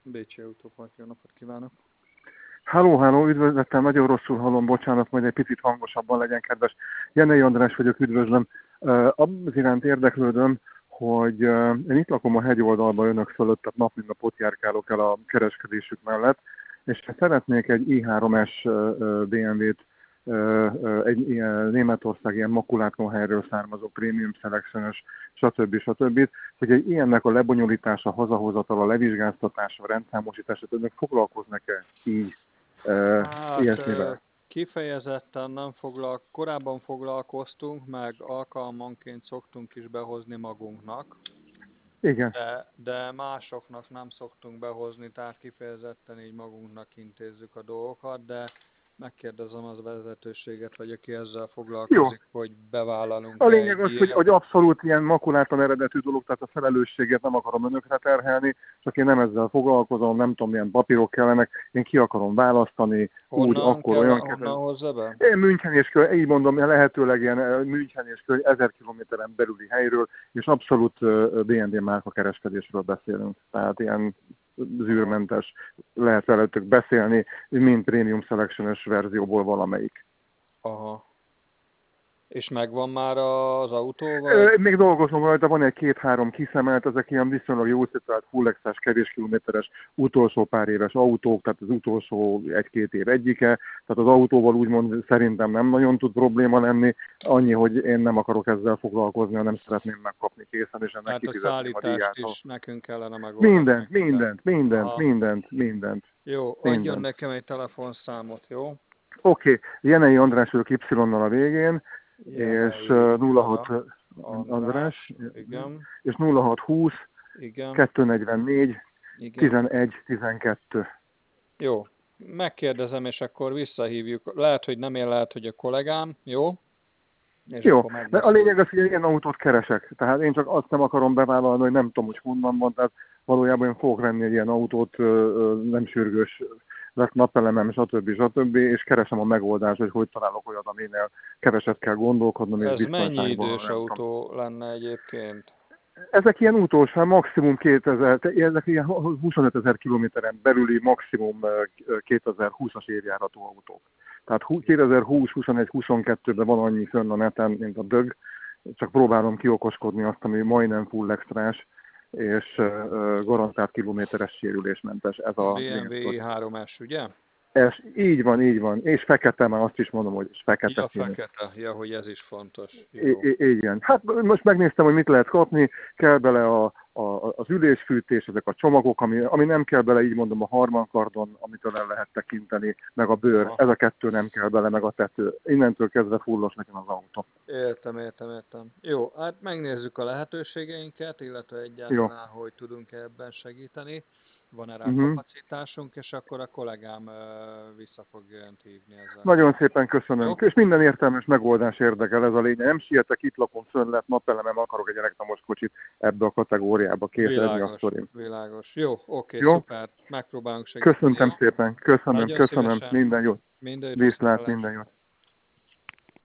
Bécsi Autópark, jó napot kívánok! Halló, üdvözlettem, nagyon rosszul hallom, bocsánat, majd egy picit hangosabban legyen, kedves. Jenei András vagyok, üdvözlöm. Az iránt érdeklődöm, hogy én itt lakom a hegyoldalban önök fölött, tehát nap mint nap ott járkálok el a kereskedésük mellett, és szeretnék egy i3-es BMW-t, egy Németország ilyen makulátlanhelyről származó prémium selection-ös, stb. Hogy egy ilyennek a lebonyolítása, hazahozatala, levizsgáztatása, rendszámosítása, önök foglalkoznak-e így ilyesmivel? Kifejezetten nem korábban foglalkoztunk, meg alkalmanként szoktunk is behozni magunknak. Igen. De másoknak nem szoktunk behozni, tehát kifejezetten így magunknak intézzük a dolgokat, de megkérdezem az vezetőséget, vagy aki ezzel foglalkozik, Jó. hogy bevállalunk A lényeg egy az, ilyet. hogy abszolút ilyen makulátlan eredetű dolog, tehát a felelősséget nem akarom önökre terhelni, csak én nem ezzel foglalkozom, nem tudom, milyen papírok kellenek, én ki akarom választani, úgy, akkor, olyan. Honnan hozza be? Én München és körül, így mondom, lehetőleg ilyen München és körül 1000 kilométeren belüli helyről, és abszolút BMW márka kereskedésről beszélünk. Tehát ilyen zűrmentes, lehet velettük beszélni, mint Premium Selection-ös verzióból valamelyik. Aha. És megvan már az autó? Vagy? Még dolgozom rajta, van egy 2-3 kiszemelt, ezek ilyen viszonylag jó szituált full-exes, kevés kilométeres, utolsó pár éves autók, tehát az utolsó 1-2 év egyike, tehát az autóval úgymond szerintem nem nagyon tud probléma lenni, annyi, hogy én nem akarok ezzel foglalkozni, hanem szeretném megkapni készen, és ennek kifizetni a díját. Is nekünk kellene megoldani. Mindent. Jó, adjon nekem egy telefonszámot, jó? Oké, Jenei András vagyok Y-nal a végén, és 06 András, igen. és 0620 igen. 244 1112. Jó, megkérdezem, és akkor visszahívjuk. Lehet, hogy nem én, lehet, hogy a kollégám, jó? És jó, de a lényeg az, hogy ilyen autót keresek. Tehát én csak azt nem akarom bevállalni, hogy nem tudom, hogy honnan van, tehát valójában én fogok venni egy ilyen autót, nem sürgős, lesz napelemem, stb. És keresem a megoldást, hogy találok olyat, aminél keveset kell gondolkodnom. Ez mennyi idős autó lenne egyébként? Ezek ilyen utolsó, maximum 2000, ezek ilyen 25 000 kilométeren belüli, maximum 2020-as évjáratú autók. Tehát 2020, 21, 22-ben van annyi fönn a neten, mint a dög, csak próbálom kiokoskodni azt, ami majdnem full extrás, és garantált kilométeres sérülésmentes. Ez a BMW i3-es, ugye? Ez így van. És fekete, már azt is mondom, hogy fekete. Ja, fekete. Ja, hogy ez is fontos. Igen. Hát most megnéztem, hogy mit lehet kapni. Kell bele az ülésfűtés, ezek a csomagok, ami nem kell bele, így mondom, a harmankardon, amitől el lehet tekinteni, meg a bőr. Ez a kettő nem kell bele, meg a tető. Innentől kezdve fullos nekem az autó. Értem. Jó, hát megnézzük a lehetőségeinket, illetve egyáltalán, hogy tudunk ebben segíteni. Van-e rá kapacitásunk, és akkor a kollégám vissza fogja önt hívni ezzel. Nagyon szépen köszönöm. Jó? És minden értelmes megoldás érdekel, ez a lényeg. Nem sietek, itt lakom, fönn lett, napelemem, akarok egy elektromos kocsit ebbe a kategóriába készíteni a sztorim. Világos. Jó, oké, szuper. Megpróbálunk segíteni. Köszönöm szépen. Köszönöm. Minden jót. Minden jót. Viszlát, minden jót.